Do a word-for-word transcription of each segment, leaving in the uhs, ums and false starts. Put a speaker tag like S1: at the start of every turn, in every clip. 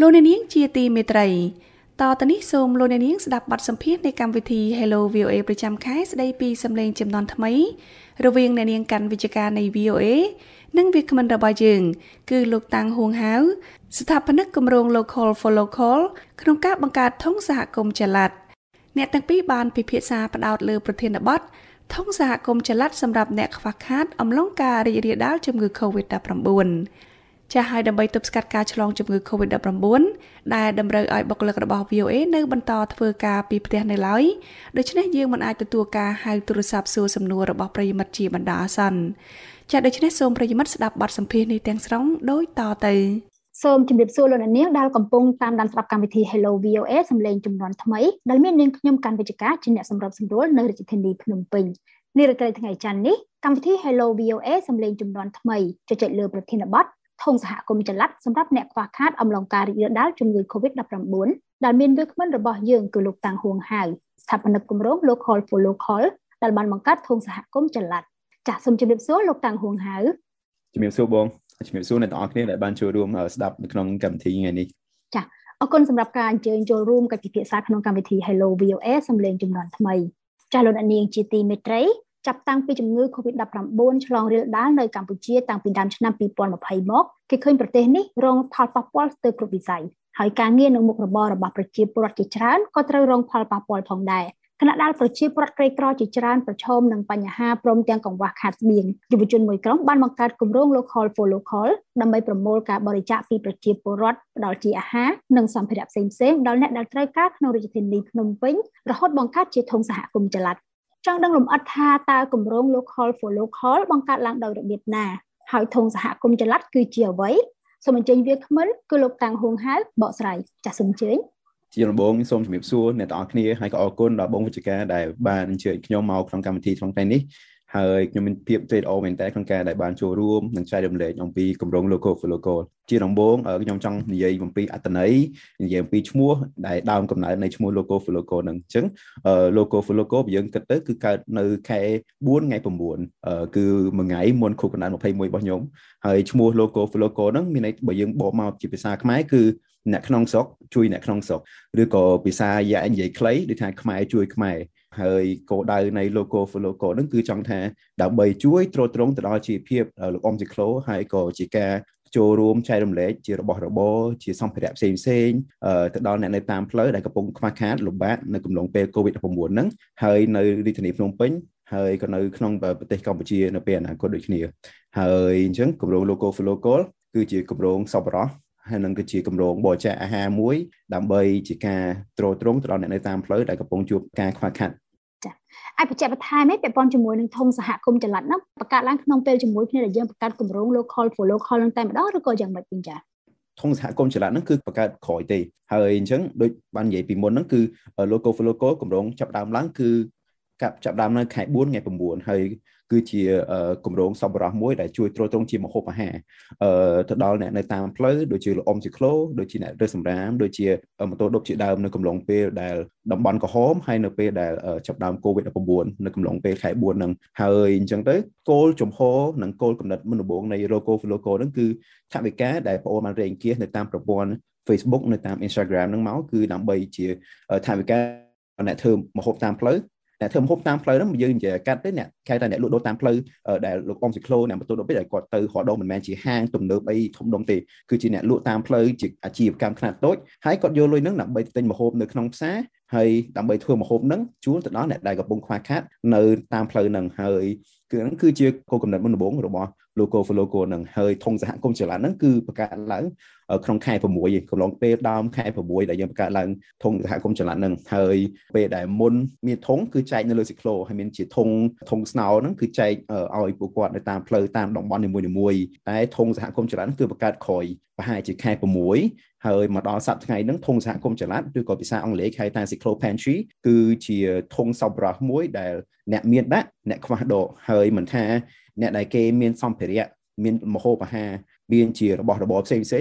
S1: លោកអ្នកនាងជាទីមេត្រីតទៅនេះសូមលោកអ្នកនាងស្ដាប់បទសម្ភាសន៍នៃកម្មវិធី Hello វី អូ เอ ប្រចាំខែស្ដីពីសម្លេងចំនួនថ្មីរវាងអ្នកនាងកាន់វិជ្ជការនៃ វី អូ เอ និងវាគ្មិនរបស់យើងគឺលោកតាំងហួងហាវស្ថាបនិកគម្រោង Local for Local ក្នុងការបង្កើតធុងសហគមន៍ចល័តអ្នកទាំងពីរបានពិភាក្សាផ្ដោតលើប្រធានបទធុងសហគមន៍ចល័តសម្រាប់អ្នកខ្វះខាតអំឡុងការរីករាលដាលជំងឺ កូវីដ ដប់ប្រាំបួន ចាស់ហើយដើម្បីទប់ស្កាត់ការឆ្លងជំងឺ កូវីដ ដប់ប្រាំបួន ដែលតម្រូវឲ្យបុគ្គលិករបស់ វី អូ เอ នៅបន្តធ្វើការពីផ្ទះនៅឡើយដូច្នេះយើងមិនអាចទទួលការហៅទូរស័ព្ទសួរសំណួររបស់ប្រិយមិត្តជាបណ្ដោះអាសន្នចា៎ដូច្នេះសូមប្រិយមិត្តស្ដាប់បទសម្ភាសន៍នេះទាំងស្រុងដូចតទៅ
S2: សូមជម្រាបសួរលោកអ្នកនាងដែលកំពុងតាមដានស្ដាប់កម្មវិធី Hello វី អូ เอ សម្លេងចំនួនថ្មីដែលមាននាងខ្ញុំកាន់វិជ្ជការជាអ្នកសម្របសម្រួលនៅរាជធានីភ្នំពេញនារីត្រីថ្ងៃច័ន្ទនេះកម្មវិធី Hello វី អូ เอ សម្លេងចំនួនថ្មីជជែកលើប្រធានបទធុងសហគមន៍ចល័តសម្រាប់អ្នកខ្វះខាតអំឡុងការរីករាលដាលជំងឺ កូវីដ ដប់ប្រាំបួន ដែលមានវាគ្មិនរបស់យើងគឺលោកតាំងហួងហាវស្ថាបនិកគម្រោង Local for Local ដែលបានបង្កើតធុងសហគមន៍ចល័តចាសសូមជម្រាបសួរលោកតាំងហួងហាវ
S3: ជំរាបសួរបងជំរាបសួរអ្នកទាំងអស់គ្នាដែលបានចូលរួមស្ដាប់នៅក្នុងកម្មវិធីថ្ងៃនេះ
S2: ចាអរគុណសម្រាប់ការអញ្ជើញចូលរួមកិច្ចពិភាក្សាក្នុងកម្មវិធី Hello វី អូ เอ សម្លេងចំនួនថ្មីចាលោកអ្នកនាងជាទីមេត្រីចាប់តាំងពីជំងឺ កូវីដ ដប់ប្រាំបួន ឆ្លងរាលដាលនៅកម្ពុជាតាំងពីដើមឆ្នាំពីរពាន់ម្ភៃមកគេឃើញប្រទេសនេះរងផលប៉ះពាល់ស្ទើរគ្រប់វិស័យហើយការងារនិងមុខរបររបស់ប្រជាពលរដ្ឋជាច្រើនក៏ត្រូវរងផលប៉ះពាល់ផងដែរខណៈដែលប្រជាពលរដ្ឋក្រីក្រជាច្រើនប្រឈមនឹងបញ្ហាព្រមទាំងកង្វះខាតស្បៀងយុវជនមួយក្រុមបានបង្កើតគម្រោង Local for Local ដើម្បីប្រមូលការបរិច្ចាគពីប្រជាពលរដ្ឋផ្ដល់ជាអាហារនិងសម្ភារៈផ្សេងៗដល់អ្នកដែលត្រូវការក្នុងរាជធានីភ្នំពេញរហូតបង្កើតជាធុងសហគមន៍ចល័តចង់ដឹងលម្អិតថាតើគម្រោង Local for Local បង្កើតឡើងដោយរបៀបណាហើយធុងសហគមន៍ចល័តគឺជាអ្វីសូមអញ្ជើញវាគ្មិនគឺលោកតាំងហួងហាវបកស្រាយចាសសូមអញ្ជើញ
S3: ជាដំបូងសូមជម្រាបសួរអ្នកទាំងអស់គ្នាហើយក៏អរគុណដល់បងវិជ្ជការដែលបានអញ្ជើញខ្ញុំមកក្នុងកម្មវិធីក្នុងថ្ងៃនេះហើយខ្ញុំមានភាពត្រេកអរមែនតើក្នុងការដែលបានចូលរួមនិងចែករំលែកអំពីគម្រោង Local for Local ជាដំបូងខ្ញុំចង់និយាយអំពីអត្ថន័យនិយាយអំពីឈ្មោះដែលដើមកំណើតនៃឈ្មោះ Local for Local ហ្នឹងអញ្ចឹង Local for Local យើងគិតទៅគឺកើតនៅខែបួនថ្ងៃប្រាំបួនគឺមួយថ្ងៃមុនខួបកំណើតម្ភៃមួយរបស់ខ្ញុំហើយឈ្មោះ Local for Local ហ្នឹងមានន័យបើយើងបកមកជាភាសាខ្មែរគឺអ្នកក្នុងស្រុកជួយអ្នកក្នុងស្រុកឬក៏ភាសាយ៉ានិយាយខ្លីដូចថាខ្មែរជួយខ្មែរហើយគោលដៅនៃ Local for Local ហ្នឹងគឺចង់ថាដើម្បីជួយទ្រទ្រង់ទៅដល់ជីវភាពលោកអ៊ំស៊ីក្លូហើយក៏ជាការចូលរួមចែករំលែកជារបស់របរជាសម្ភារៈផ្សេងផ្សេងទៅដល់អ្នកនៅតាមផ្លូវដែលកំពុងខ្វះខាតលំបាកនៅកំឡុងពេល កូវីដ ដប់ប្រាំបួន ហ្នឹងហើយនៅរាជធានីភ្នំពេញហើយក៏នៅក្នុងប្រទេសកម្ពុជានៅពេលអនាគតដូចគ្នាហើយអញ្ចឹងគម្រោង Local for Local គឺជាគម្រោងសប្បុរសហើយនឹងគឺជាគម្រោងបរិច្ចាគអាហារមួយដើម្បីជាការទ្រទ្រង់ទៅដល់អ្នកនៅតាមផ្លូវដែលកំពុងជួបការខ្វះខាត
S2: ចា៎អាចបញ្ជាក់បន្ថែមទេពាក់ព័ន្ធជាមួយនឹងធុងសហគមន៍ចល័តហ្នឹងបង្កើតឡើងក្នុងពេលជាមួយគ្នាដែលយើងបង្កើតគម្រោង Local for Local ហ្នឹងតែម្ដងឬក៏យ៉ាងម៉េចវិញចា៎
S3: ធុងសហគមន៍ចល័តហ្នឹងគឺបង្កើតក្រោយទេហើយអញ្ចឹងដូចបាននិយាយពីមុនហ្នឹងគឺ Local for Local គម្រោងចាប់ដើមឡើងគឺកាប់ចាប់ដើមនៅខែបួនថ្ងៃប្រាំបួនហើយគឺជាគម្រោងសប្បុរសមួយដែលជួយទ្រទ្រង់ជាម្ហូបអាហារអឺទៅដល់អ្នកនៅតាមផ្លូវដូចជាលោកអ៊ំស៊ីក្លូដូចជាអ្នករើសសម្រាមដូចជាម៉ូតូឌុបជាដើមនៅកំឡុងពេលដែលតំបន់ក្រហមហើយនៅពេលដែលចាប់ដើម កូវីដ ដប់ប្រាំបួន នៅកំឡុងពេលខែបួនហ្នឹងហើយអញ្ចឹងទៅគោលចំហនិងគោលកំណត់មុនដំបូងនៃ Local for Local ហ្នឹងគឺថវិកាដែលបងប្អូនបានរែងគៀសនៅតាមប្រព័ន្ធ Facebook នៅតាម Instagram ហ្នឹងមកគឺដើម្បីជាថវិកាអ្នកធ្វើម្ហូបតាមផ្លូវអ្នកធ្វើម្ហូបតាមផ្លូវហ្នឹងយើងនិយាយកាត់ទេអ្នកគេថាអ្នកលក់ដូរតាមផ្លូវដែលលោកអ៊ំស៊ីក្លូអ្នកម៉ូតូដូបដែលគាត់ទៅរកដងមិនមែនជាហាងទំនើបអីធំដុំទេគឺជាអ្នកលក់តាមផ្លូវជាអាជីវកម្មខ្នាតតូចហើយគាត់យកលុយហ្នឹងដើម្បីទិញម្ហូបនៅក្នុងផ្សារហើយដើម្បីធ្វើម្ហូបហ្នឹងជូនទៅដល់អ្នកដែលកំពុងខ្វះខាតនៅតាមផ្លូវហ្នឹងហើយគឺហ្នឹងគឺជាគោលកំណត់មុនដំបូងរបស់ Local for Local ហ្នឹងហើយធុងសហគមន៍ចល័តហ្នឹងគឺបង្កើតឡើងក្នុងខែប្រាំមួយកំឡុងពេលដើមខែប្រាំមួយដែលយើងបង្កើតឡើងធុងសហគមន៍ចល័តហ្នឹងហើយពេលដែលមុនមានធុងគឺចែកនៅលើស៊ីក្លូហើយមានជាធុងធុងស្នោហ្នឹងគឺចែកឲ្យពួកគាត់នៅតាមផ្លូវតាមតំបន់នីមួយៗតែធុងសហគមន៍ចល័តគឺបង្កើតក្រោយប្រហែលជាខែប្រាំមួយហើយមកដល់សប្តាហ៍ថ្ងៃហ្នឹងធុងសហគមន៍ចល័តឬក៏ភាសាអង់គ្លេសហៅថា Cyclo Pantry គឺជាធុងសប្បុរសមួយដែលអ្នកមានដាក់អ្នកខ្វះដកហើយមិនថាអ្នកដែលគេមានសម្ភារៈមានម្ហូបអាហារមានជារបស់របរផ្សេងផ្សេង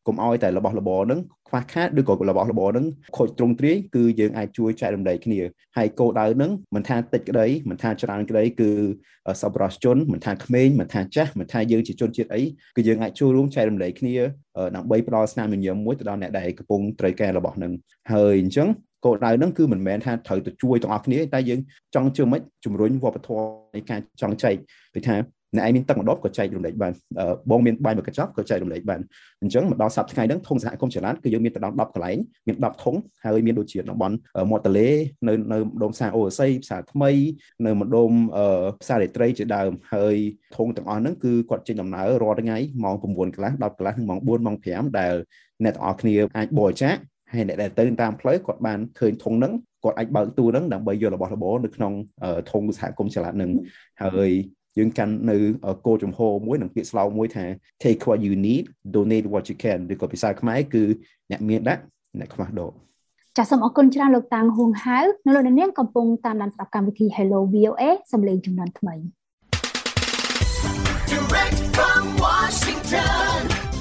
S3: កុំឲ្យតែរបស់របរហ្នឹងខ្វះខាតឬក៏របស់របរហ្នឹងខូចទ្រង់ទ្រាយគឺយើងអាចជួយចែករំលែកគ្នាហើយគោលដៅហ្នឹងមិនថាតិចក្តីមិនថាច្រើនក្តីគឺសប្បុរសជនមិនថាក្មេងមិនថាចាស់មិនថាយើងជាជនជាតិអីគឺយើងអាចចូលរួមចែករំលែកគ្នាដើម្បីផ្ដល់ស្នាមញញឹមមួយទៅដល់អ្នកដែលកំពុងត្រូវការរបស់ហ្នឹងហើយអញ្ចឹងគោលដៅហ្នឹងគឺមិនមែនថាត្រូវទៅជួយទាំងអស់គ្នាតែយើងចង់ជួយមិនជំរុញវប្បធម៌នៃការចង់ចែកដូចថាអ្នកឯងមានទឹកម្ដបក៏ចែករំលែកបានបងមានបាយមួយកញ្ចប់ក៏ចែករំលែកបានអញ្ចឹងមកដល់សប្តាហ៍ថ្ងៃហ្នឹងធុងសហគមន៍ចល័តគឺយើងមានទៅដល់ដប់កន្លែងមានដប់ធុងហើយមានដូចជាតំបន់មាត់ទន្លេនៅនៅម្ដុំផ្សារអូរស័យផ្សារថ្មីនៅម្ដុំផ្សាររាត្រីជាដើមហើយធុងទាំងអស់ហ្នឹងគឺគាត់ចេញដំណើររាល់ថ្ងៃម៉ោង៩កន្លះដប់កន្លះម៉ោងបួនម៉ោងប្រាំដែលអ្នកទាំងអស់គ្នាអាចបរិច្ចាគហើយអ្នកដែលទៅតាមផ្លូវគាត់បានឃើញធុងហ្នឹងគាត់អាចបើកទូហ្នឹងដើម្បីយករបស់របរនៅក្នុងធុងសហគមន៍ចល័តហ្នឹងហើយយើងកាន់នៅគោលចំហមួយនឹងពាក្យស្លោកមួយថា take what you need donate what you can ឬក៏ភាសាខ្មែរគឺអ្នកមានដាក់អ្នកខ្វះដក
S2: ចាសសូមអរគុណច្រើនលោកតាំងហួងហៅនៅលោកនាងកំពុងតាមដានស្ដាប់កម្មវិធី Hello វី អូ เอ សំឡេងជំនាន់ថ្មី
S4: Direct from Washington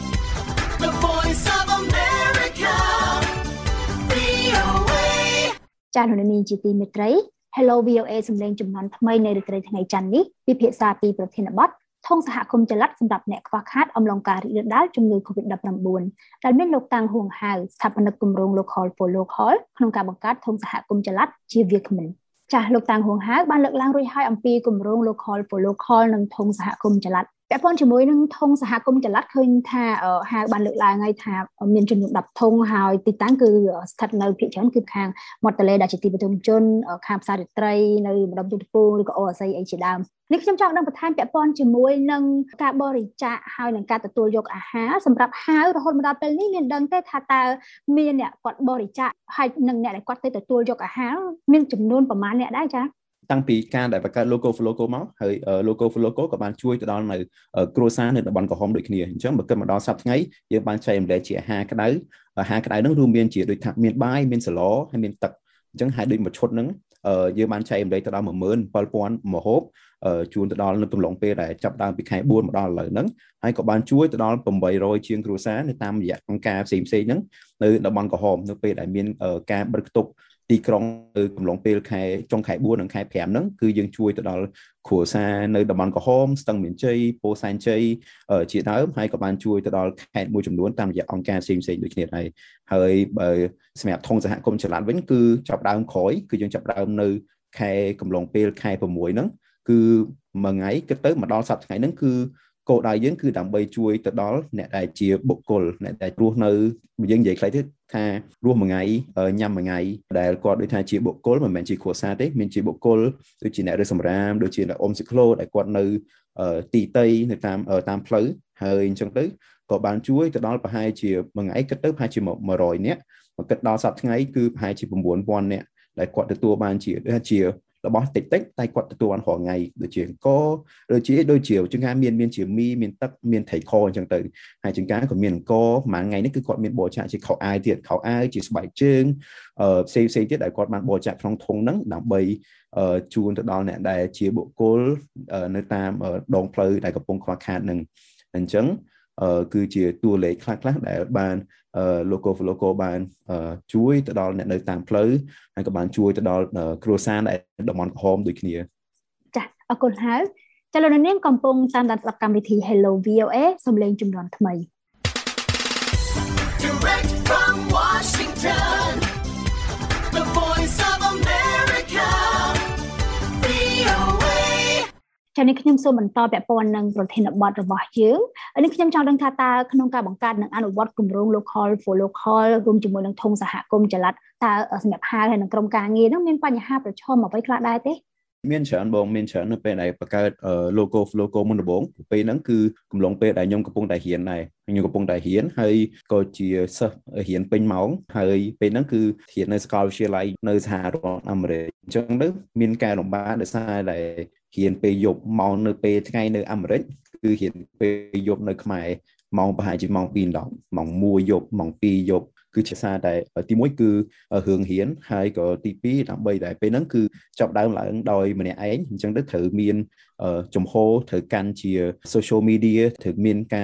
S4: The Voice of America វី អូ เอ
S2: ចាសលោកនាងជាទីមេត្រី Hello វី អូ เอ សំឡេងជំនាន់ថ្មីនៅរាត្រីថ្ងៃច័ន្ទនេះពិភាក្សាពីប្រធានបទធុងសហគមន៍ចល័តសម្រាប់អ្នកខ្វះខាតអំឡុងការរីករាលដាលជំងឺ COVID ដប់ប្រាំបួន ដែលមានលោកតាំងហួងហៅស្ថាបនិកគម្រោង Local for Local ក្នុងការបង្កើតធុងសហគមន៍ចល័តជាវាគ្មិន ចាស់លោកតាំងហួងហៅបានលើកឡើងរួចហើយអំពីគម្រោង Local for Local និងធុងសហគមន៍ចល័តពាក់ព័ន្ធជាមួយនឹងធុងសហគមន៍ចល័តឃើញថាហៅបានលើកឡើងហើយថាមានចំនួនដប់ធុងហើយទីតាំងគឺស្ថិតនៅភាគច្រើនគឺខាងមាត់ទន្លេដែលជាទីប្រជុំជនខាងផ្សាររាត្រីនៅម្ដុំទូតពូឬក៏អូអាស័យអីជាដើមនេះខ្ញុំចង់ដឹងបន្ថែមពាក់ព័ន្ធជាមួយនឹងការបរិច្ចាគហើយនឹងការទទួលយកអាហារសម្រាប់ហៅរហូតមកដល់ពេលនេះមានដឹងទេថាតើមានអ្នកគាត់បរិច្ចាគហើយនឹងអ្នកដែលគាត់ទៅទទួលយកអាហារមានចំនួនប្រមាណអ្នកដែរចា៎
S3: តាំងពីការដែលបង្កើត Local for Local មកហើយ Local for Local ក៏បានជួយទៅដល់នៅគ្រួសារនៅតំបន់ក្រហមដូចគ្នាអញ្ចឹងបើគិតមកដល់សប្តាហ៍ថ្ងៃយើងបានចែករំលែកជាអាហារក្តៅអាហារក្តៅហ្នឹងរួមមានជាដូចថាមានបាយមានសឡហើយមានទឹកអញ្ចឹងហើយដូចមួយឈុតហ្នឹងយើងបានចែករំលែកទៅដល់មួយម៉ឺនbảyពាន់ម្ហូបជូនទៅដល់នៅកំឡុងពេលដែលចាប់ដើមពីខែបួនមកដល់ឥឡូវហ្នឹងហើយក៏បានជួយទៅដល់eight hundredជាងគ្រួសារនៅតាមរយៈអង្គការផ្សេងៗហ្នឹងនៅតំបន់ក្រហមនៅពេលដែលមានការបិទគប់ទីក្រុងនៅកំឡុងពេលខែចុងខែបួននិងខែប្រាំហ្នឹងគឺយើងជួយទៅដល់គ្រួសារនៅតំបន់ក្រហមស្ទឹងមានជ័យពោធិ៍សែនជ័យជាដើមហើយក៏បានជួយទៅដល់ខេត្តមួយចំនួនតាមរយៈអង្គការផ្សេងៗដូចគ្នាដែរហើយបើសម្រាប់ធុងសហគមន៍ចល័តវិញគឺចាប់ដើមក្រោយគឺយើងចាប់ដើមនៅខែកំឡុងពេលខែ៦ហ្នឹងគឺមួយថ្ងៃគិតទៅមកដល់សប្តាហ៍ថ្ងៃហ្នឹងគឺគោលដៅយើងគឺដើម្បីជួយទៅដល់អ្នកដែលជាបុគ្គលអ្នកដែលរស់នៅយើងនិយាយខ្លីទៅថារស់មួយថ្ងៃញ៉ាំមួយថ្ងៃដែលគាត់ដូចថាជាបុគ្គលមិនមែនជាគ្រួសារទេមានជាបុគ្គលដូចជាអ្នករើសសម្រាមដូចជាអ្នកអ៊ំស៊ីក្លូដែលគាត់នៅទីតីនៅតាមតាមផ្លូវហើយអញ្ចឹងទៅក៏បានជួយទៅដល់ប្រហែលជាមួយថ្ងៃគិតទៅប្រហែលជាone hundredនាក់មកគិតដល់សប្តាហ៍ថ្ងៃគឺប្រហែលជាnineពាន់នាក់ដែលគាត់ទទួលបានជាដូចជារបស់តិចតិចតែគាត់ទទួលបានរាល់ថ្ងៃដូចជាអង្គដូចជាដូចជាចង្ការមានមានជាមីមានទឹកមានត្រីខអញ្ចឹងទៅហើយចង្ការក៏មានអង្គមួយថ្ងៃនេះគឺគាត់មានបរិច្ចាគជាខោអាវទៀតខោអាវជាស្បែកជើងអឺផ្សេងផ្សេងទៀតដែលគាត់បានបរិច្ចាគក្នុងធុងហ្នឹងដើម្បីជូនទៅដល់អ្នកដែលជាបុគ្គលនៅតាមដងផ្លូវដែលកំពុងខ្វះខាតនឹងអញ្ចឹងគឺជាតួលេខខ្លះៗដែលបាន Local for Local បានជួយទៅដល់អ្នកនៅតាមផ្លូវហើយក៏បានជួយទៅដល់គ្រួសារដែលតំបន់ក្រហមដូចគ្នា
S2: ចា៎អរគុណហើយចា៎លោកនាងកំពុងតាមដានស្ដាប់កម្មវិធី Hello វី អូ เอ សំឡេងជំនាន់ថ្មី
S4: Direct from Washington The Voice of America វី អូ เอ
S2: ចា៎នេះខ្ញុំសូមបន្តពាក់ព័ន្ធនឹងប្រធានបទរបស់យើងនេះខ្ញុំចង់ដឹងថាតើក្នុងការបង្កើតនិងអនុវត្តគម្រោង Local for Local រួមជាមួយនឹងធុងសហគមន៍ចល័តតើសម្រាប់ហៅហើយនឹងក្រុមការងារនោះមានបញ្ហាប្រឈមអ្វីខ្លះដែរទេ
S3: មានច្រើនបងមានច្រើននៅពេលដែលបង្កើត Local for Local មុនដំបូងពេលហ្នឹងគឺកំឡុងពេលដែលខ្ញុំកំពុងតែរៀនដែរខ្ញុំកំពុងតែរៀនហើយក៏ជាសិស្សរៀនពេញម៉ោងហើយពេលហ្នឹងគឺរៀននៅសាកលវិទ្យាល័យនៅសហរដ្ឋអាមេរិកអញ្ចឹងទៅមានការលំបាកដោយសារតែរៀនពេលយប់ម៉ោងនៅពេលថ្ងៃនៅអាមេរិកគឺរៀនពេលយប់នៅខ្មែរម៉ោងប្រហែលជាម៉ោងtwoដប់ម៉ោងoneយប់ម៉ោងtwoយប់គឺជាសារតែទីoneគឺរឿងរៀនហើយក៏ទីtwoដើម្បីតែពេលហ្នឹងគឺចាប់ដើមឡើងដោយម្នាក់ឯងអញ្ចឹងទៅត្រូវមានចំហត្រូវកាន់ជា social media ត្រូវមានការ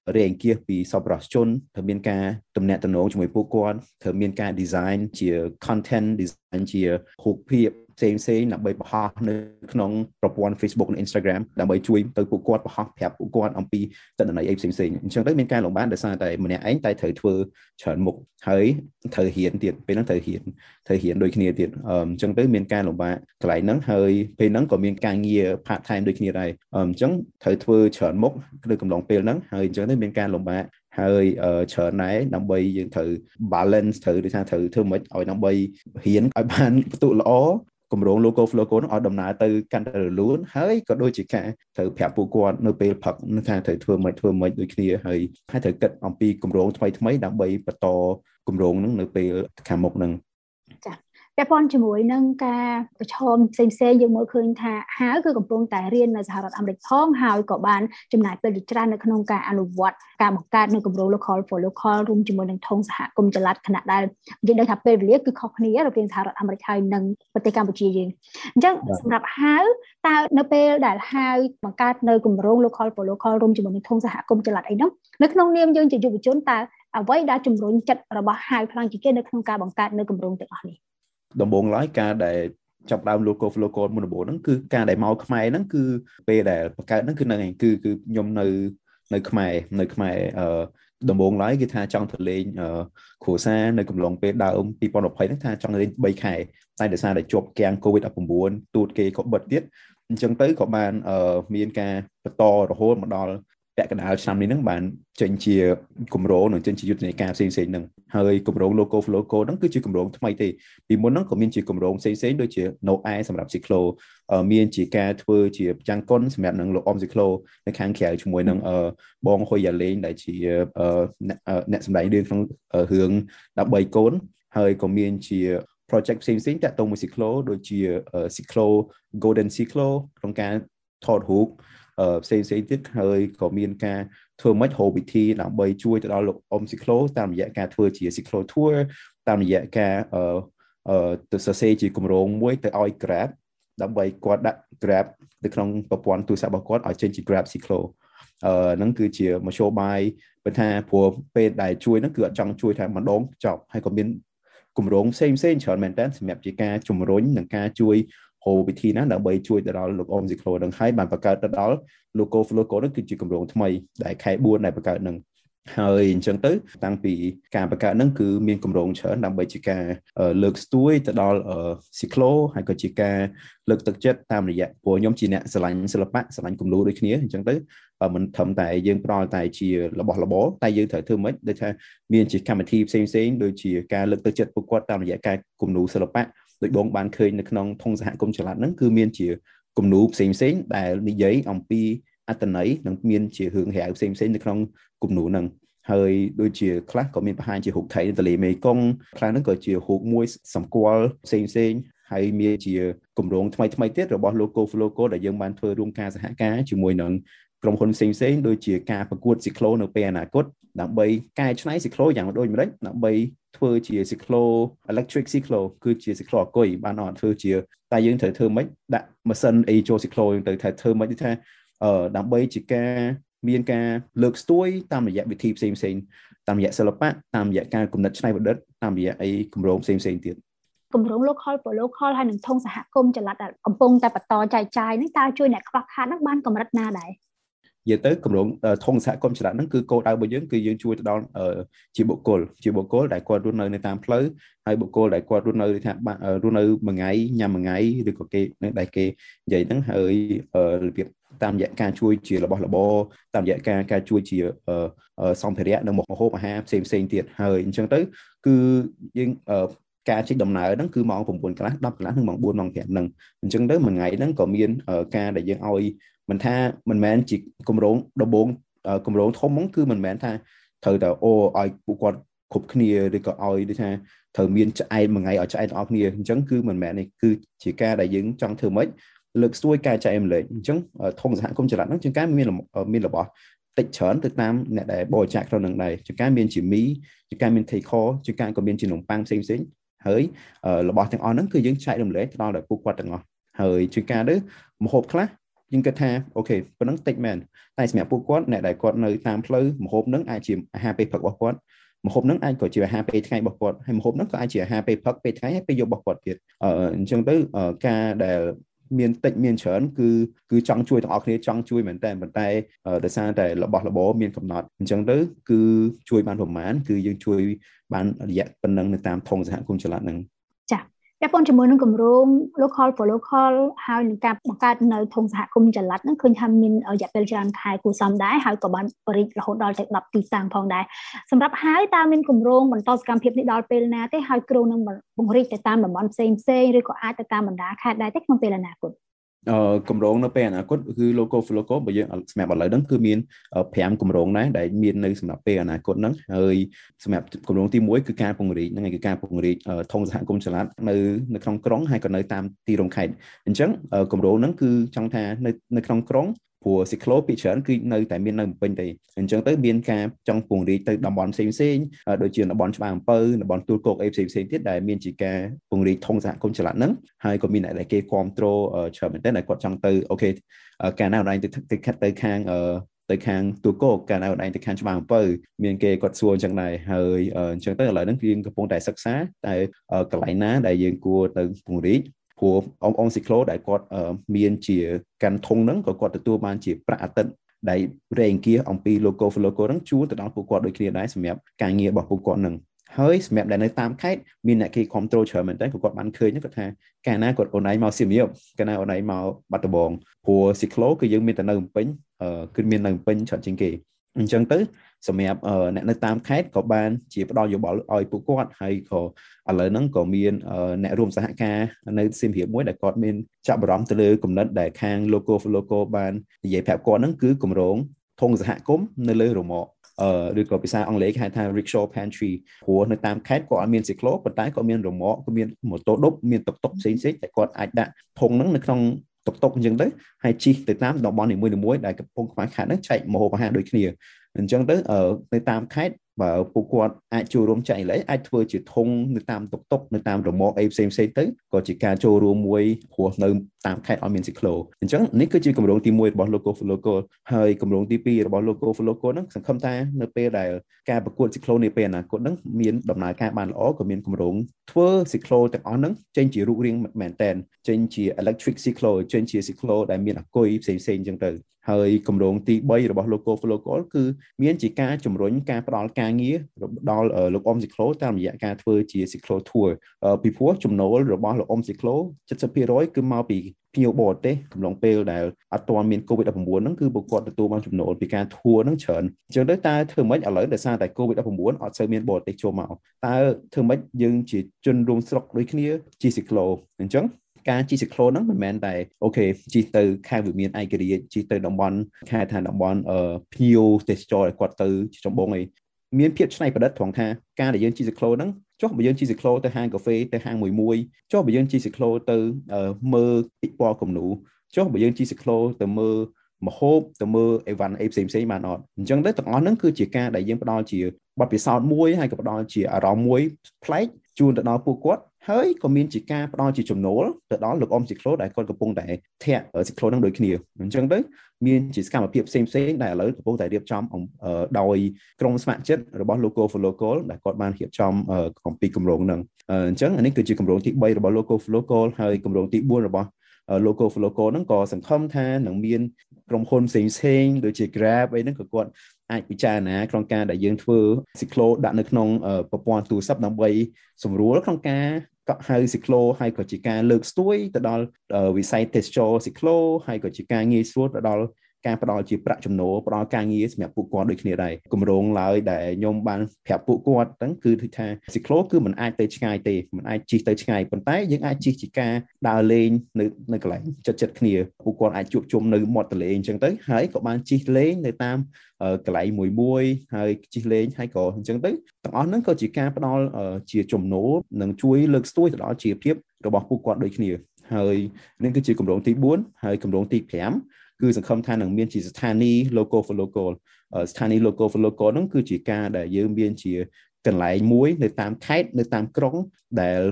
S3: រៀបគៀសពីសប្បុរសជនត្រូវមានការទំនាក់ទំនងជាមួយពួកគាត់ត្រូវមានការ design ជា content design ជារូបភាពផ្សេងផ្សេងដើម្បីបង្ហោះនៅក្នុងប្រព័ន្ធ Facebook និង Instagram ដើម្បីជួយទៅពួកគាត់បង្ហោះប្រាប់ពួកគាត់អំពីទិន្នន័យអីផ្សេងផ្សេងអញ្ចឹងទៅមានការលំបាកដោយសារតែម្នាក់ឯងតែត្រូវធ្វើច្រើនមុខហើយត្រូវរៀនទៀតពេលហ្នឹងត្រូវរៀនត្រូវរៀនដូចគ្នាទៀតអញ្ចឹងទៅមានការលំបាកកន្លែងហ្នឹងហើយពេលហ្នឹងក៏មានការងារ part time ដូចគ្នាដែរអញ្ចឹងត្រូវធ្វើច្រើនមុខនៅកំឡុងពេលហ្នឹងហើយអញ្ចឹងទៅមានការលំបាកហើយច្រើនដែរដើម្បីយើងត្រូវ balance ត្រូវដូចថាត្រូវធ្វើម៉េចឲ្យដើម្បីរៀនឲ្យបានបន្ទុកល្អគម្រោង logo flow នោះឲ្យដំណើរទៅកាន់តែរលូនហើយក៏ដូចជាការត្រូវប្រាប់ពួកគាត់នៅពេលផឹកថាត្រូវធ្វើម៉េចធ្វើម៉េចដូចគ្នាហើយហើយត្រូវគិតអំពីគម្រោងថ្មីថ្មីដើម្បីបន្តគម្រោងហ្នឹងនៅពេលខាងមុខហ្នឹង
S2: ចាពាក់ព័ន្ធជាមួយនឹងការប្រឈមផ្សេងផ្សេងយើងមើលឃើញថាហាវគឺកំពុងតែរៀននៅសហរដ្ឋអាមេរិកផងហើយក៏បានចំណាយពេលច្រើននៅក្នុងការអនុវត្តការបង្កើតនៅគម្រោង local for local រួមជាមួយនឹងធំសហគមន៍ចល័តខណៈដែលយើងដឹងថាពេលវេលាគឺខុសគ្នារវាងសហរដ្ឋអាមេរិកហើយនិងប្រទេសកម្ពុជាយើងអញ្ចឹងសម្រាប់ហាវតើនៅពេលដែលហាវបង្កើតនៅគម្រោង local for local រួមជាមួយនឹងធំសហគមន៍ចល័តអីហ្នឹងនៅក្នុងនាមយើងជាយុវជនតើអ្វីដែលជំរុញចិត្តរបស់ហាវខ្លាំងជាងគេនៅក្នុងការបង្កើតនៅគម្រោងទាំងអស់នេះ
S3: ដំបូងឡើយការដែលចាប់ដើម logo logo មុនដំបូងហ្នឹងគឺការដែលមកខ្មែរហ្នឹងគឺពេលដែលបង្កើតហ្នឹងគឺនៅគឺគឺខ្ញុំនៅនៅខ្មែរនៅខ្មែរអឺដំបូងឡើយគឺថាចង់ទៅលេងគ្រួសារនៅកំឡុងពេលដើមពីរពាន់ยี่สิบហ្នឹងថាចង់លេងបីខែតែដោយសារតែជាប់គាំង COVID ដប់ប្រាំ៩ ទូតគេក៏បិទទៀតអញ្ចឹងទៅក៏បានមានការបន្តរហូតមកដល់ពាក់កណ្ដាលឆ្នាំនេះហ្នឹងបានចេញជាគម្រោងនិងចេញជាយុទ្ធនាការផ្សេងៗហ្នឹងហើយគម្រោង logo logo ហ្នឹងគឺជាគម្រោងថ្មីទេពីមុនហ្នឹងក៏មានជាគម្រោងផ្សេងៗដូចជា no air សម្រាប់ Ciclo មានជាការធ្វើជាប្រចាំគុណសម្រាប់នឹងលោកអម Ciclo នៅខាងក្រៅជាមួយនឹងបងហុយយ៉ាលេងដែលជាអ្នកសម្ដែងរឿងក្នុងរឿង13កូនហើយក៏មានជា project ផ្សេងៗតាក់ទងមួយ Ciclo ដូចជា Ciclo Golden Ciclo ក្នុងការថតរូបផ្សេងផ្សេងទៀតហើយក៏មានការធ្វើម៉េចហៅវិធីដើម្បីជួយទៅដល់លោកអ៊ំ Ciclo តាមរយៈការធ្វើជា Ciclo Tour តាមរយៈការអឺអឺទៅសរសេរជាគម្រោងមួយទៅឲ្យ Grab ដើម្បីគាត់ដាក់ Grab នៅក្នុងប្រព័ន្ធទូរស័ព្ទរបស់គាត់ឲ្យចេញជា Grab Ciclo អឺហ្នឹងគឺជាមធ្យោបាយបើថាព្រោះពេលដែលជួយហ្នឹងគឺអត់ចង់ជួយថាម្ដងចប់ហើយក៏មានគម្រោងផ្សេងផ្សេងច្រើនមែនតើសម្រាប់ជាការជំរុញនិងការជួយហៅវិធីណាដើម្បីជួយទៅដល់លោកអ៊ំ Ciclo នឹងហើយបានបង្កើតទៅដល់ logo logo នោះគឺជាគម្រោងថ្មីដែលខែបួនដែលបង្កើតនឹងហើយអញ្ចឹងទៅតាំងពីការបង្កើតហ្នឹងគឺមានគម្រោងច្រើនដើម្បីជាការលើកស្ទួយទៅដល់ Ciclo ហើយក៏ជាការលើកទឹកចិត្តតាមរយៈព្រោះខ្ញុំជាអ្នកស្រឡាញ់សិល្បៈស្រឡាញ់គំនូរដូចគ្នាអញ្ចឹងទៅមិនត្រឹមតែយើងផ្ដល់តែជារបស់របរតែយើងត្រូវធ្វើម៉េចដូចថាមានជាកម្មវិធីផ្សេងផ្សេងដូចជាការលើកទឹកចិត្តពួកគាត់តាមរយៈការគំនូរសិល្បៈដូចបងបានឃើញនៅក្នុងធុងសហគមន៍ចល័តហ្នឹងគឺមានជាគំនូរផ្សេងផ្សេងដែលនិយាយអំពីអត្ថន័យនិងមានជារឿងរ៉ាវផ្សេងផ្សេងនៅក្នុងគំនូរហ្នឹងហើយដូចជាខ្លះក៏មានបង្ហាញជារូបថៃនៅទន្លេមេគង្គខ្លះហ្នឹងក៏ជារូបមួយសម្គាល់ផ្សេងផ្សេងហើយមានជាគម្រោងថ្មីថ្មីទៀតរបស់ logo logo ដែលយើងបានធ្វើរួមការសហការជាមួយនឹងក្រុមហ៊ុនផ្សេងផ្សេងដូចជាការប្រកួត Ciclo នៅពេលអនាគតដើម្បីកែច្នៃ Ciclo យ៉ាងដូចម្ដេចដើម្បីធ្វើជា Ciclo electric Ciclo គឺជា Ciclo អគុយបានអត់ធ្វើជាតែយើងត្រូវធ្វើម៉េចដាក់ម៉ាស៊ីនអីចូល Ciclo យើងទៅត្រូវធ្វើម៉េចថាអឺដើម្បីជាការមានការលើកស្ទួយតាមរយៈវិធីផ្សេងផ្សេងតាមរយៈសិល្បៈតាមរយៈការគំនិតច្នៃប្រឌិតតាមរយៈអីគម្រោងផ្សេងផ្សេងទៀត
S2: គម្រោង local for local ហើយនឹងធុងសហគមន៍ចល័តដែលកំពុងតែបន្តចែកចាយនេះតើជួយអ្នកខ្វះខាតនឹងបានកម្រិតណាដែរ
S3: និយាយទៅគម្រោងធុងសហគមន៍ចល័តហ្នឹងគឺគោលដៅរបស់យើងគឺយើងជួយទៅដល់ជាបុគ្គលជាបុគ្គលដែលគាត់រស់នៅនៅតាមផ្លូវហើយបុគ្គលដែលគាត់រស់នៅថារស់នៅមួយថ្ងៃញ៉ាំមួយថ្ងៃឬក៏គេនៅដែលគេនិយាយហ្នឹងហើយរបៀបតាមរយៈការជួយជារបស់របរតាមរយៈការការជួយជាសម្ភារៈនិងម្ហូបអាហារផ្សេងផ្សេងទៀតហើយអញ្ចឹងទៅគឺយើងការជិះដំណើរហ្នឹងគឺម៉ោងប្រាំបួនកន្លះដប់កន្លះនិងម៉ោងបួនម៉ោងប្រាំហ្នឹងអញ្ចឹងទៅមួយថ្ងៃហ្នឹងក៏មានការដែលយើងឲ្យមិនថាមិនមែនជាគម្រោងដំបូងគម្រោងធំហ្នឹងគឺមិនមែនថាត្រូវតែអូឲ្យពួកគាត់គ្រប់គ្នាឬក៏ឲ្យដូចថាត្រូវមានឆ្អែតមួយថ្ងៃឲ្យឆ្អែតអស់គ្នាអញ្ចឹងគឺមិនមែននេះគឺជាការដែលយើងចង់ធ្វើម៉េចលើកស្ទួយការចែករំលែកអញ្ចឹងធំសហគមន៍ចល័តហ្នឹងជាការមានមានរបស់តិចច្រើនទៅតាមអ្នកដែលបរិច្ចាគក្នុងនឹងដែរជាការមានជាមីជាការមានថេខជាការក៏មានជានំប៉័ងផ្សេងផ្សេងហើយរបស់ទាំងអស់ហ្នឹងគឺយើងចែករំលែកដល់ដល់ពួកគាត់ទាំងអស់ហើយជាការទៅម្ហូបខ្លះយើងគិតថាអូខេប៉ុណ្ណឹងតិចមែនតែសម្រាប់ពួកគាត់អ្នកដែលគាត់នៅតាមផ្លូវម្ហូបហ្នឹងអាចជាអាហារពេលព្រឹករបស់គាត់ម្ហូបហ្នឹងអាចក៏ជាអាហារពេលថ្ងៃរបស់គាត់ហើយម្ហូបហ្នឹងក៏អាចជាអាហារពេលព្រឹកពេលថ្ងៃហើយពេលយប់របស់គាត់ទៀតអឺអញ្ចឹងទៅការដែលមានតិចមានច្រើនគឺគឺចង់ជួយទាំងអស់គ្នាចង់ជួយមែនតើប៉ុន្តែដោយសារតែរបស់របរមានកំណត់អញ្ចឹងទៅគឺជួយបានប្រមាណគឺយើងជួយបានរយៈប៉ុណ្ណឹងនៅតាមធុងសហគមន៍ចល័តហ្នឹង
S2: ចា៎តែប៉ុនជាមួយនឹងគម្រោង local for local ហើយនឹងការបង្កើតនៅធុងសហគមន៍ចល័តហ្នឹងឃើញថាមានរយៈពេលច្រើនខែគួរសមដែរហើយក៏បានបរិយារហូតដល់ទៅដប់ទីតាំងផងដែរសម្រាប់ហើយតើមានគម្រោងបន្តសកម្មភាពនេះដល់ពេលណាទេហើយគ្រោងនឹងបង្រីកទៅតាមតំបន់ផ្សេងផ្សេងឬក៏អាចទៅតាមបណ្ដាខេត្តដែរទេក្នុងពេលអនាគត
S3: អឺគម្រោងនៅពេលអនាគតគឺ local for local បើយើងសម្រាប់ឥឡូវហ្នឹងគឺមានfiveគម្រោងដែរដែលមាននៅសម្រាប់ពេលអនាគតហ្នឹងហើយសម្រាប់គម្រោងទីoneគឺការពង្រីកហ្នឹងឯងគឺការពង្រីកធុងសហគមន៍ចល័តនៅនៅក្នុងក្រុងហើយក៏នៅតាមទីរួមខេត្តអញ្ចឹងគម្រោងហ្នឹងគឺចង់ថានៅនៅក្នុងក្រុងព្រោះ Cyclo ពីច្រើនគឺនៅតែមាននៅបំពេញទេអញ្ចឹងទៅមានការចង់ពង្រីកទៅតំបន់ផ្សេងផ្សេងដូចជាតំបន់ច្បារអំពៅតំបន់ទួលគោកអីផ្សេងផ្សេងទៀតដែលមានជាការពង្រីកធុងសហគមន៍ចល័តហ្នឹងហើយក៏មានអ្នកដែលគេគ្រប់គ្រងច្រើនមែនទែនដែលគាត់ចង់ទៅអូខេកាលណាដែរទៅទៅខាងទៅខាងទួលគោកកាលណាដែរទៅខាងច្បារអំពៅមានគេគាត់សួរអញ្ចឹងដែរហើយអញ្ចឹងទៅឥឡូវហ្នឹងយើងកំពុងតែសិក្សាតែកន្លែងណាដែលយើងគួរទៅពង្រីកព្រោះអងអង Cyclo ដែលគាត់មានជាកាន់ធុងហ្នឹងក៏គាត់ទទួលបានជាប្រាក់អាទិត្យដែលរែងគៀសអំពី local for local ហ្នឹងជួលទៅដល់ពួកគាត់ដូចគ្នាដែរសម្រាប់ការងាររបស់ពួកគាត់ហ្នឹងហើយសម្រាប់ដែលនៅតាមខេត្តមានអ្នកគេគ្រប់គ្រងច្រើនមែនតើក៏គាត់បានឃើញគាត់ថាកាលណាគាត់អូនឯងមកសៀមរាបកាលណាអូនឯងមកបាត់ដំបងព្រោះ Cyclo គឺយើងមានតែនៅភ្នំពេញគឺមាននៅភ្នំពេញច្រើនជាងគេអញ្ចឹងទៅសម្រាប់អ្នកនៅតាមខេត្តក៏បានជាផ្ដល់យោបល់ឲ្យពួកគាត់ហើយក៏ឥឡូវហ្នឹងក៏មានអ្នករួមសហការនៅសៀមរាបមួយដែលគាត់មានចាប់អារម្មណ៍ទៅលើគំនិតដែលខាង local for local បាននិយាយប្រាប់គាត់ហ្នឹងគឺគម្រោងធុងសហគមន៍នៅលើរមាក់អឺឬក៏ភាសាអង់គ្លេសគេហៅថា rickshaw pantry ព្រោះនៅតាមខេត្តគាត់អត់មាន Cyclo ប៉ុន្តែគាត់មានរមាក់គាត់មានម៉ូតូឌុបមានតុកតុកផ្សេងៗតែគាត់អាចដាក់ធុងហ្នឹងនៅក្នុងតុកតុកអញ្ចឹងទៅហើយជិះទៅតាមតំបន់នីមួយៗដែលកំពុងខ្វះខាតហ្នឹងចែកម្ហូបអាហារដូចគ្នាអញ្ចឹងទៅនៅតាមខេត្តបើពួកគាត់អាចចូលរួមចែកលេខអាចធ្វើជាធុងនៅតាមតុកតុកនៅតាមរមាក់អីផ្សេងផ្សេងទៅក៏ជាការចូលរួមមួយព្រោះនៅតាមខេត្តអត់មាន Cyclo អញ្ចឹងនេះគឺជាគម្រោងទីoneរបស់ local for local ហើយគម្រោងទីtwoរបស់ local for local ហ្នឹងសង្ឃឹមថានៅពេលដែលការប្រកួត Cyclo នាពេលអនាគតហ្នឹងមានដំណើរការបានល្អក៏មានគម្រោងធ្វើ Cyclo ទាំងអស់ហ្នឹងចេញជារូបរាងមែនតែនចេញជា electric Cyclo ចេញជា Cyclo ដែលមានអាគុយផ្សេងផ្សេងអញ្ចឹងទៅហើយគម្រោងទីthreeរបស់ local for local គឺមានជាការជំរុញការផ្ដល់ការងារដល់លោកអ៊ំ Cyclo តាមរយៈការធ្វើជា Cyclo tour ពីព្រោះចំណូលរបស់លោកអ៊ំ Cyclo seventy percent គឺមកពីភ្ញៀវបរទេសកំឡុងពេលដែលអត់ទាន់មាន COVID nineteen ហ្នឹងគឺពួកគាត់ទទួលបានចំណូលពីការ tour ហ្នឹងច្រើនអញ្ចឹងទៅតើធ្វើម៉េចឥឡូវដោយសារតែ COVID nineteen អត់សូវមានបរទេសចូលមកតើធ្វើម៉េចយើងជាជនរួមស្រុកដូចគ្នាជា Cyclo អញ្ចឹងការជិះ Cyclo ហ្នឹងមិនមែនតែអូខេជិះទៅខាងវិមានឯករាជ្យជិះទៅតំបន់ខេត្តថាតំបន់ភ្ញៀវទេសចរដែលគាត់ទៅជាចម្បងឯងមានភាពច្នៃប្រឌិតត្រង់ថាការដែលយើងជិះ Cyclo ហ្នឹងចុះបើយើងជិះ Cyclo ទៅហាងកាហ្វេទៅហាងមួយមួយចុះបើយើងជិះ Cyclo ទៅមើលពិព័រណ៍គំនូរចុះបើយើងជិះ Cyclo ទៅមើលមហូបទៅមើលអីវ៉ាន់អីផ្សេងផ្សេងបានអត់អញ្ចឹងទៅទាំងអស់ហ្នឹងគឺជាការដែលយើងផ្ដល់ជាបទពិសោធន៍មួយហើយក៏ផ្ដល់ជាអារម្មណ៍មួយប្លែកជូនទៅដល់ពួកគាត់ហើយក៏មានជាការផ្ដល់ជាចំណូលទៅដល់លោកអ៊ំ Cyclo ដែលគាត់កំពុងតែធាក់ Cyclo ហ្នឹងដូចគ្នាអញ្ចឹងទៅមានជាសកម្មភាពផ្សេងផ្សេងដែលឥឡូវកំពុងតែរៀបចំដោយក្រុមស្ម័គ្រចិត្តរបស់ local for local ដែលគាត់បានរៀបចំអំពីគម្រោងហ្នឹងអញ្ចឹងអានេះគឺជាគម្រោងទីthreeរបស់ local for local ហើយគម្រោងទីfourរបស់ local for local ហ្នឹងក៏សង្ឃឹមថានឹងមានក្រុមហ៊ុនផ្សេងផ្សេងដូចជា Grab អីហ្នឹងក៏គាត់អាចពិចារណាក្នុងការដែលយើងធ្វើ Cyclo ដាក់នៅក្នុងប្រព័ន្ធទូរស័ព្ទដើម្បីសម្រួលក្នុងការក៏ហៅ Cyclo ហើយក៏ជាការលើកស្ទួយទៅដល់វិស័យទេសចរ Cyclo ហើយក៏ជាការងាយស្រួលទៅដល់ការផ្ដល់ជាប្រាក់ចំណូលផ្ដល់ការងារសម្រាប់ពួកគាត់ដូចគ្នាដែរគម្រោងឡើយដែលខ្ញុំបានប្រាប់ពួកគាត់ហ្នឹងគឺថា Cyclo គឺมันអាចទៅឆ្ងាយទេมันអាចជិះទៅឆ្ងាយប៉ុន្តែយើងអាចជិះជាការដើរលេងនៅនៅកន្លែងចិត្តចិត្តគ្នាពួកគាត់អាចជួបជុំនៅមាត់ទន្លេអញ្ចឹងទៅហើយក៏បានជិះលេងនៅតាមកន្លែងមួយមួយហើយជិះលេងហើយក៏អញ្ចឹងទៅទាំងអស់ហ្នឹងក៏ជាការផ្ដល់ជាចំណូលនិងជួយលើកស្ទួយទៅដល់ជីវភាពរបស់ពួកគាត់ដូចគ្នាហើយនេះគឺជាគម្រោងទីfourហើយគម្រោងទីfiveគឺសង្ឃឹមថានឹងមានជាស្ថានីយ៍ local for local ស្ថានីយ៍ local for local ហ្នឹងគឺជាការដែលយើងមានជាកន្លែងមួយនៅតាមខេត្តនៅតាមក្រុងដែល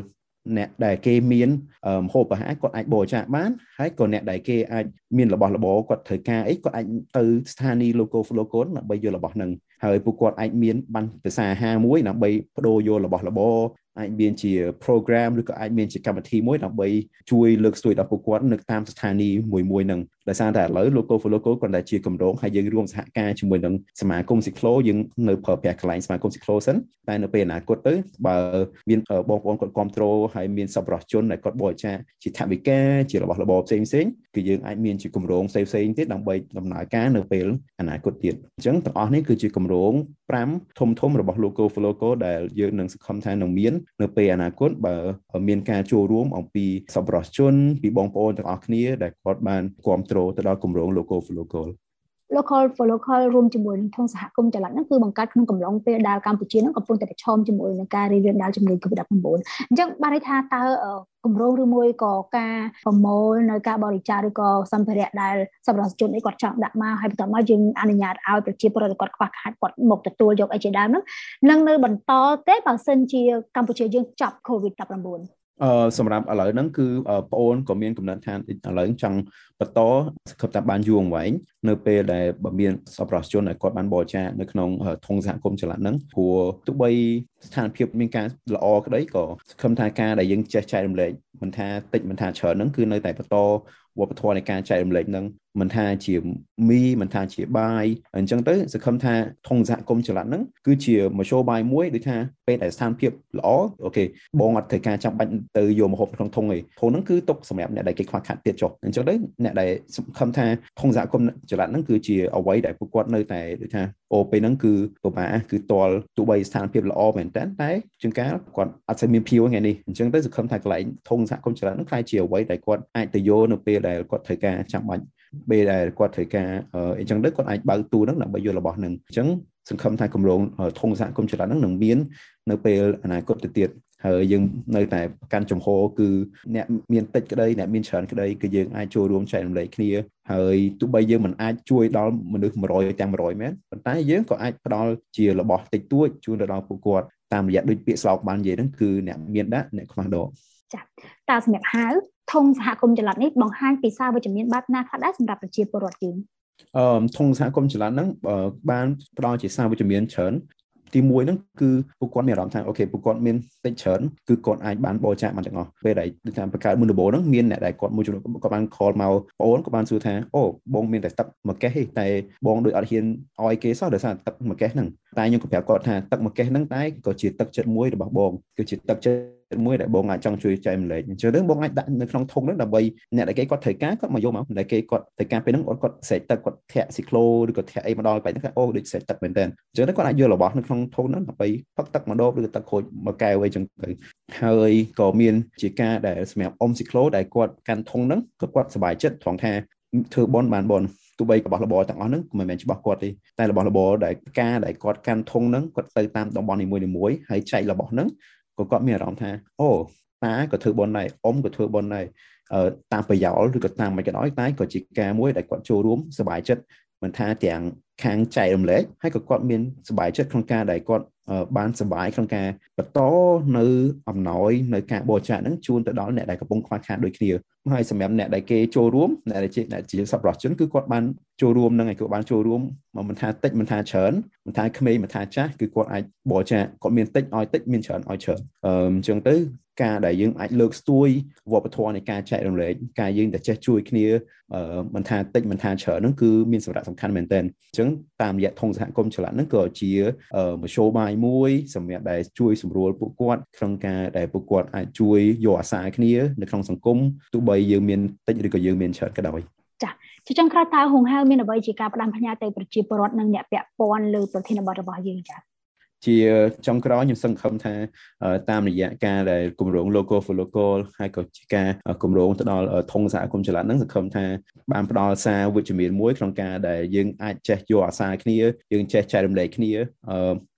S3: អ្នកដែលគេមានម្ហូបអាហារគាត់អាចបរិច្ចាគបានហើយក៏អ្នកដែលគេអាចមានរបស់របរគាត់ត្រូវការអីគាត់អាចទៅស្ថានីយ៍ local for local ដើម្បីយករបស់ហ្នឹងហើយពួកគាត់អាចមានបានភាសាអាហារមួយដើម្បីបដូរយករបស់របរអាចមានជា program ឬក៏អាចមានជាកម្មវិធីមួយដើម្បីជួយលើកស្ទួយដល់ពួកគាត់នៅតាមស្ថានីយ៍មួយមួយហ្នឹងដោយសារតែឥឡូវ local for local គាត់តែជាគម្រោងហើយយើងរួមសហការជាមួយនឹងសមាគមស៊ីក្លូយើងនៅប្រើប្រាស់កន្លែងសមាគមស៊ីក្លូសិនតែនៅពេលអនាគតទៅបើមានបងប្អូនគាត់គ្រប់គ្រងហើយមានសប្បុរសជនដែលគាត់បរិច្ចាគជាថវិកាជារបស់របរផ្សេងផ្សេងគឺយើងអាចមានជាគម្រោងផ្សេងផ្សេងទៀតដើម្បីដំណើរការនៅពេលអនាគតទៀតអញ្ចឹងទាំងអស់នេះគឺជាគម្រោងfiveធំធំរបស់ local for local ដែលយើងនឹងសង្ឃឹមថានឹងមាននៅពេលអនាគតបើមានការចូលរួមអំពីសប្បុរសជនពីបងប្អូនទាំងអស់គ្នាដែលគាត់បានគ្រប់គ្រងទៅដល់គម្រោង local for local
S2: local for local រួមជាមួយនឹងធនសហគមន៍ចល័តហ្នឹងគឺបង្កើតក្នុងកំឡុងពេលដែលកម្ពុជាហ្នឹងកំពុងតែប្រឈមជាមួយនឹងការរីករាលដាលជំងឺ COVID nineteen អញ្ចឹងបានន័យថាតើគម្រោងឬមួយក៏ការប្រមូលនៅការបរិច្ចាគឬក៏សម្ភារៈដែលសប្បុរសជននេះគាត់ចង់ដាក់មកហើយបន្តមកយើងអនុញ្ញាតឲ្យប្រជាពលរដ្ឋគាត់ខ្វះខាតគាត់មកទទួលយកអីជាដើមហ្នឹងនឹងនៅបន្តទេបើសិនជាកម្ពុជាយើងចប់ COVID nineteen
S3: អឺសម្រាប់ឥឡូវហ្នឹងគឺប្អូនក៏មានកំណត់ថាឥឡូវចង់បន្តសង្ឃឹមថាបានយូរអង្វែងនៅពេលដែលបើមានសប្បុរសជនដែលគាត់បានបរិច្ចាគនៅក្នុងធុងសហគមន៍ចល័តហ្នឹងព្រោះទោះបីស្ថានភាពមានការល្អក្តីក៏សង្ឃឹមថាការដែលយើងចេះចែករំលែកមិនថាតិចមិនថាច្រើនហ្នឹងគឺនៅតែបន្តវប្បធម៌នៃការចែករំលែកហ្នឹងមិនថាជាមីមិនថាជាបាយអញ្ចឹងទៅសង្ឃឹមថាធុងសហគមន៍ចល័តហ្នឹងគឺជាមធ្យោបាយមួយដូចថាពេលដែលស្ថានភាពល្អអូខេបងអត់ត្រូវការចាំបាច់ទៅយកម្ហូបក្នុងធុងទេធុងហ្នឹងគឺទុកសម្រាប់អ្នកដែលគេខ្វះខាតទៀតចុះអញ្ចឹងទៅអ្នកដែលសង្ឃឹមថាធុងសហគមន៍ចល័តហ្នឹងគឺជាអ្វីដែលពួកគាត់នៅតែដូចថាអូពេលហ្នឹងគឺពិបាកគឺតលទោះបីស្ថានភាពល្អមែនតើតែជាងកាលគាត់អត់សូវមានភៀវថ្ងៃនេះអញ្ចឹងទៅសង្ឃឹមថាកន្លែងធុងសហគមន៍ចល័តហ្នឹងខ្លាយជាអ្វីដែលគាត់អាចទៅយកនៅពេលដែលគាត់ត្រូវការចាំបាច់ពេលដែលគាត់ត្រូវការអញ្ចឹងទៅគាត់អាចបើកទូហ្នឹងដើម្បីយករបស់ហ្នឹងអញ្ចឹងសង្ឃឹមថាគម្រោងធុងសហគមន៍ចល័តហ្នឹងនឹងមាននៅពេលអនាគតទៅទៀតហើយយើងនៅតែប្រកាន់ចំហគឺអ្នកមានតិចក្តីអ្នកមានច្រើនក្តីគឺយើងអាចចូលរួមចែករំលែកគ្នាហើយទោះបីយើងមិនអាចជួយដល់មនុស្សone hundredទាំងone hundredមែនប៉ុន្តែយើងក៏អាចផ្ដល់ជារបស់តិចតួចជូនទៅដល់ពួកគាត់តាមរយៈដូចពាក្យស្លោកបាននិយាយហ្នឹងគឺអ្នកមានដាក់អ្នកខ្វះដក
S2: ចា៎តើសម្រាប់ហៅធុងសហគមន៍ចល័តនេះបង្ហាញពីសារវិជ្ជមានបែបណាខ្លះដែរសម្រាប់ប្រជាពលរដ្ឋយើង
S3: អឺធុងសហគមន៍ចល័តហ្នឹងបានផ្ដល់ជាសារវិជ្ជមានច្រើនទីមួយហ្នឹងគឺពួកគាត់មានអារម្មណ៍ថាអូខេពួកគាត់មានតិចច្រើនគឺគាត់អាចបានបរិច្ចាគបានទាំងអស់ពេលដែលដូចថាបង្កើតមុនដំបូងហ្នឹងមានអ្នកដែលគាត់មួយចំនួនគាត់បាន call មកបងអូនគាត់បានសួរថាអូបងមានតែទឹកមួយកេះទេតែបងដូចអត់ហ៊ានឲ្យគេសោះដោយសារទឹកមួយកេះហ្នឹងតែខ្ញុំក៏ប្រាប់គាត់ថាទឹកមួយកេះហ្នឹងតែក៏ជាទឹកចិត្តមួយរបស់បងគឺជាទឹកចិត្តមួយដែលបងអាចចង់ជួយចែកម្លែកអញ្ចឹងបងអាចដាក់នៅក្នុងធុងហ្នឹងដើម្បីអ្នកដែលគេគាត់ត្រូវការគាត់មកយកមកដែលគេគាត់ត្រូវការពេលហ្នឹងគាត់ស្រែកទឹកគាត់ធាក់ស៊ីក្លូឬក៏ធាក់អីមកដល់បែបហ្នឹងអូដូចស្រែកទឹកមែនតើអញ្ចឹងគាត់អាចយករបស់នៅក្នុងធុងហ្នឹងដើម្បីផឹកទឹកមកដបឬក៏ទឹកខូចមកកែវអីចឹងទៅហើយក៏មានជាការដែលសម្រាប់អ៊ំស៊ីក្លូដែលគាត់កាន់ធុងហ្នឹងក៏គាត់សប្បាយចិត្តត្រង់ថាធ្វើបនបានបនទោះបីរបស់របរទាំងអស់ហ្នឹងមិនមែនច្បាស់គាត់ទេតែរបស់របរដែលការដែលគាត់កាន់ធុងហ្នឹងគាត់ទៅតាមតំបន់នីមួយៗហើយចែករបស់ហ្នឹងក៏គាត់មានអារម្មណ៍ថាអូតាក៏ធ្វើបនដែរអ៊ំក៏ធ្វើបនដែរតាមប្រយោលឬក៏តាមមិនក៏ដោយតែក៏ជាការមួយដែលគាត់ចូលរួមសប្បាយចិត្តមិនថាទាំងខាងចែករំលែកហើយក៏គាត់មានសប្បាយចិត្តក្នុងការដែលគាត់បានសប្បាយក្នុងការបន្តនៅអំណោយនៅការបរិច្ចាគហ្នឹងជូនទៅដល់អ្នកដែលកំពុងខ្វះខាតដូចគ្នាហើយសម្រាប់អ្នកដែលគេចូលរួមអ្នកដែលជាអ្នកជាសប្បុរសជនគឺគាត់បានចូលរួមនឹងហើយគាត់បានចូលរួមមិនថាតិចមិនថាច្រើនមិនថាក្មេងមិនថាចាស់គឺគាត់អាចបរិច្ចាគគាត់មានតិចឲ្យតិចមានច្រើនឲ្យច្រើនអឺអញ្ចឹងទៅការដែលយើងអាចលើកស្ទួយវប្បធម៌នៃការចែករំលែកការយើងតែចេះជួយគ្នាអឺមិនថាតិចមិនថាច្រើនហ្នឹងគឺមានសារៈសំខាន់មែនទែនអញ្ចឹងតាមរយៈធុងសហគមន៍ចល័តហ្នឹងក៏ជាមធ្យោបាយមួយសម្រាប់ដែលជួយសម្រួលពួកគាត់ក្នុងការដែលពួកគាត់អាចជួយយកអាសាគ្នានៅក្នុងសង្គមទោះបីយើងមានតិចឬក៏យើងមានច្រើនក៏ដោយ
S2: ចា៎ជាចុងក្រោយតើហុងហៅមានអ្វីជាការផ្ដាំផ្ញើទៅប្រជាពលរដ្ឋនិងអ្នកពាក់ព័ន្ធលើប្រធានបទរបស់យើងចា៎
S3: ជាចុងក្រោយខ្ញុំសង្ឃឹមថាតាមរយៈការដែលគម្រោង local for local ហើយក៏ជាការគម្រោងទៅដល់ធុងសហគមន៍ចល័តហ្នឹងសង្ឃឹមថាបានផ្ដល់សារវិជ្ជមានមួយក្នុងការដែលយើងអាចចេះយកអាសាគ្នាយើងចេះចែករំលែកគ្នា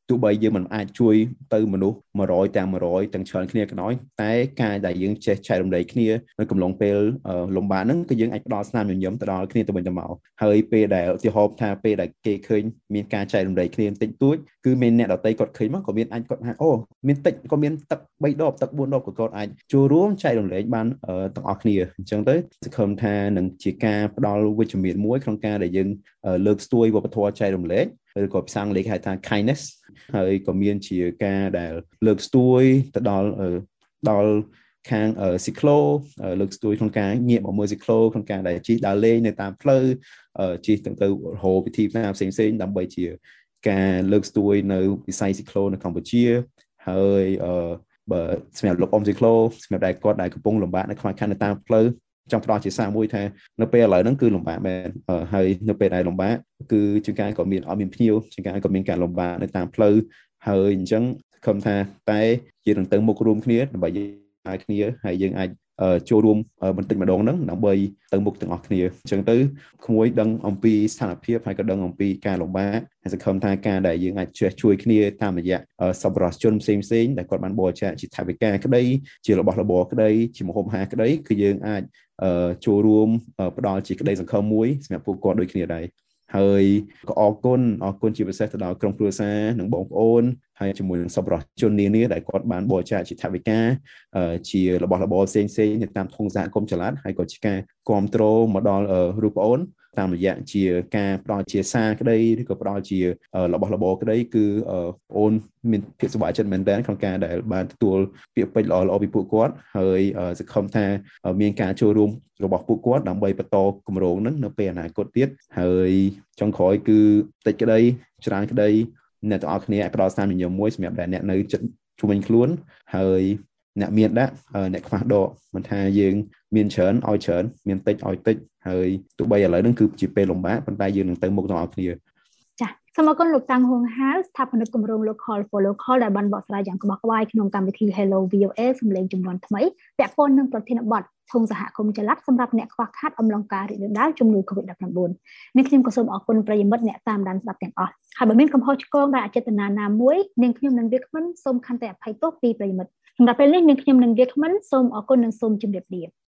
S3: ទោះបីយើងមិនអាចជួយទៅមនុស្សone hundredទាំងone hundredទាំងច្រើនគ្នាក៏ដោយតែការដែលយើងចេះចែករំលែកគ្នានៅកំឡុងពេលលំបាកហ្នឹងគឺយើងអាចផ្ដល់ស្នាមញញឹមទៅដល់គ្នាទៅវិញទៅមកហើយពេលដែលឧទាហរណ៍ថាពេលដែលគេឃើញមានការចែករំលែកគ្នាបន្តិចតួចគឺមានអ្នកដទៃគាត់ឃើញមកក៏មានអាចគាត់ថាអូមានតិចក៏មានទឹកthreeដបទឹកfourដបក៏គាត់អាចចូលរួមចែករំលែកបានទាំងអស់គ្នាអញ្ចឹងទៅសង្ឃឹមថានឹងជាការផ្ដល់វិជ្ជមានមួយក្នុងការដែលយើងលើកស្ទួយវប្បធម៌ចែករំលែកឬក៏ភាសាអង់គ្លេសហៅថា kindness ហើយក៏មានជាការដែលលើកស្ទួយទៅដល់ដល់ខាងស៊ីក្លូលើកស្ទួយក្នុងការងាកមកមើលស៊ីក្លូក្នុងការដែលជិះដើរលេងនៅតាមផ្លូវជិះទៅទៅរហូតពិធីផ្សេងផ្សេងៗដើម្បីជាការលើកស្ទួយនៅវិស័យស៊ីក្លូនៅកម្ពុជាហើយបើសម្រាប់លោកអ៊ំស៊ីក្លូសម្រាប់ដែលគាត់ដែលកំពុងលំបាកនៅខ្វះខាតនៅតាមផ្លូវចង់ផ្ដល់ជាសារមួយថានៅពេលឥឡូវហ្នឹងគឺលំបាកមែនហើយនៅពេលដែលលំបាកគឺជួនកាលក៏មានអត់មានភ្ញៀវជួនកាលក៏មានការលំបាកនៅតាមផ្លូវហើយអញ្ចឹងខំថាតែយើងនឹងទៅមុខរួមគ្នាដើម្បីឲ្យគ្នាហើយយើងអាចចូលរួមបន្តិចម្ដងហ្នឹងដើម្បីទៅមុខទាំងអស់គ្នាអញ្ចឹងទៅក្មួយដឹងអំពីស្ថានភាពហើយក៏ដឹងអំពីការលំបាកហើយសង្ឃឹមថាការដែលយើងអាចជួយគ្នាតាមរយៈសប្បុរសជនផ្សេងផ្សេងដែលគាត់បានបរិច្ចាគជាថវិកាក្តីជារបស់របរក្តីជាម្ហូបអាហារក្តីគឺយើងអាចចូលរួមផ្ដល់ជាក្តីសង្ឃឹមមួយសម្រាប់ពួកគាត់ដូចគ្នាដែរហើយក៏អរគុណអរគុណជាពិសេសទៅដល់ក្រុមគ្រួសារនិងបងប្អូនហើយជាមួយនឹងសប្បុរសជននានាដែលគាត់បានបរិច្ចាគជាថវិកាជារបស់របរផ្សេងផ្សេងនៅតាមធុងសហគមន៍ចល័តហើយក៏ជាការគាំទ្រមកដល់រូបប្អូនតាមរយៈជាការផ្ដល់ជាសារក្តីឬក៏ផ្ដល់ជារបស់របរក្តីគឺប្អូនមានភាពសប្បាយចិត្តមែនទែនក្នុងការដែលបានទទួលពាក្យពេចន៍ល្អៗពីពួកគាត់ហើយសង្ឃឹមថាមានការចូលរួមរបស់ពួកគាត់ដើម្បីបន្តគម្រោងហ្នឹងនៅពេលអនាគតទៀតហើយចុងក្រោយគឺតិចក្តីច្រើនក្តីអ្នកទាំងអស់គ្នាអាចផ្ដល់ស្នាមញញឹមមួយសម្រាប់អ្នកនៅជិតជុំវិញខ្លួនហើយអ្នកមានដាក់អ្នកខ្វះដកមិនថាយើងមានច្រើនឲ្យច្រើនមានតិចឲ្យតិចហើយទោះបីឥឡូវហ្នឹងគឺជាពេលលំបាកប៉ុន្តែយើងនឹងទៅមុខទាំងអស់គ្នា
S2: ចា៎សូមអរគុណលោកតាំងហួងហាវស្ថាបនិកគម្រោង Local for Local ដែលបានបកស្រាយយ៉ាងក្បោះក្បាយក្នុងកម្មវិធី Hello វី អូ អេ សំឡេងជំនាន់ថ្មីពាក់ព័ន្ធនឹងប្រធានបទធុងសហគមន៍ចល័តសម្រាប់អ្នកខ្វះខាតអំឡុងការរីករាលដាលជំងឺ COVID nineteen នាងខ្ញុំក៏សូមអរគុណប្រិយមិត្តអ្នកតាមដានស្ដាប់ទាំងអស់ហើយបើមានកំហុសឆ្គងដែលអចេតនាណាមួយនាងខ្ញុំនិងវាគ្មិនសូមខន្តីអភ័យទោសពីប្រិយមិត្តសម្រាប់ពេលនេះនាងខ្ញុំនិងវាគ្មិនសូមអរគុណនិងសូមជម្រាបលា